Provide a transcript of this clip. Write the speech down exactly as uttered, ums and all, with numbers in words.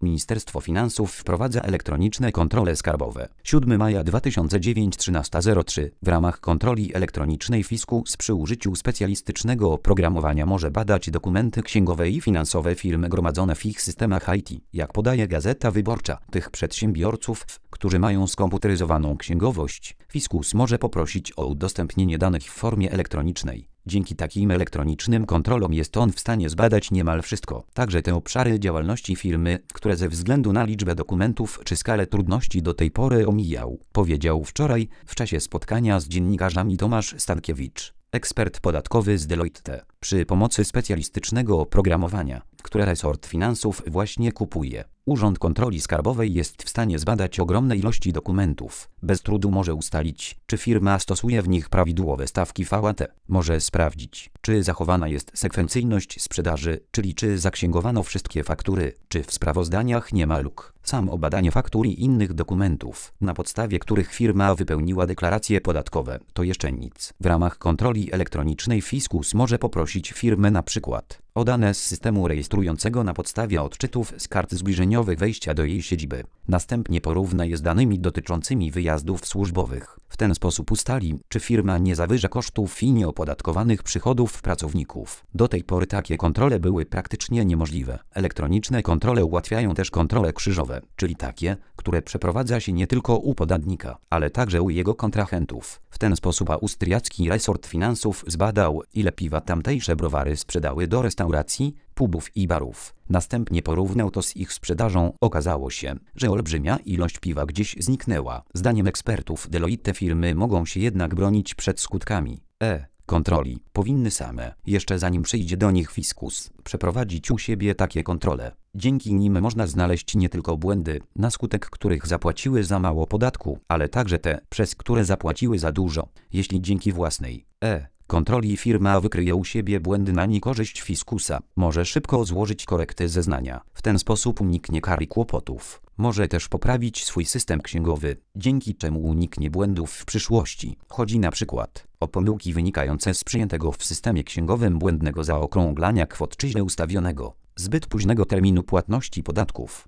Ministerstwo Finansów wprowadza elektroniczne kontrole skarbowe. siódmego maja dwa tysiące dziewiątego trzynaście zero trzy. W ramach kontroli elektronicznej Fiskus przy użyciu specjalistycznego oprogramowania może badać dokumenty księgowe i finansowe firm gromadzone w ich systemach I T. Jak podaje Gazeta Wyborcza, tych przedsiębiorców, którzy mają skomputeryzowaną księgowość, Fiskus może poprosić o udostępnienie danych w formie elektronicznej. Dzięki takim elektronicznym kontrolom jest on w stanie zbadać niemal wszystko, także te obszary działalności firmy, które ze względu na liczbę dokumentów czy skalę trudności do tej pory omijał, powiedział wczoraj w czasie spotkania z dziennikarzami Tomasz Stankiewicz, ekspert podatkowy z Deloitte. Przy pomocy specjalistycznego oprogramowania, które resort finansów właśnie kupuje, Urząd Kontroli Skarbowej jest w stanie zbadać ogromne ilości dokumentów. Bez trudu może ustalić, czy firma stosuje w nich prawidłowe stawki V A T. Może sprawdzić, czy zachowana jest sekwencyjność sprzedaży, czyli czy zaksięgowano wszystkie faktury, czy w sprawozdaniach nie ma luk. Samo badanie faktur i innych dokumentów, na podstawie których firma wypełniła deklaracje podatkowe, to jeszcze nic. W ramach kontroli elektronicznej Fiskus może poprosić firmę na przykład o dane z systemu rejestrującego na podstawie odczytów z kart zbliżeniowych wejścia do jej siedziby. Następnie porówna je z danymi dotyczącymi wyjazdów służbowych. W ten sposób ustali, czy firma nie zawyża kosztów i nieopodatkowanych przychodów pracowników. Do tej pory takie kontrole były praktycznie niemożliwe. Elektroniczne kontrole ułatwiają też kontrole krzyżowe, czyli takie, które przeprowadza się nie tylko u podatnika, ale także u jego kontrahentów. W ten sposób austriacki resort finansów zbadał, ile piwa tamtejsze browary sprzedały do restauracji, pubów i barów. Następnie porównał to z ich sprzedażą. Okazało się, że olbrzymia ilość piwa gdzieś zniknęła. Zdaniem ekspertów Deloitte firmy mogą się jednak bronić przed skutkami e kontroli. Powinny same, jeszcze zanim przyjdzie do nich Fiskus, przeprowadzić u siebie takie kontrole. Dzięki nim można znaleźć nie tylko błędy, na skutek których zapłaciły za mało podatku, ale także te, przez które zapłaciły za dużo. Jeśli dzięki własnej e kontroli firma wykryje u siebie błędy na niekorzyść Fiskusa, może szybko złożyć korekty zeznania. W ten sposób uniknie kar i kłopotów. Może też poprawić swój system księgowy, dzięki czemu uniknie błędów w przyszłości. Chodzi na przykład o pomyłki wynikające z przyjętego w systemie księgowym błędnego zaokrąglania kwot czy źle ustawionego, zbyt późnego terminu płatności podatków.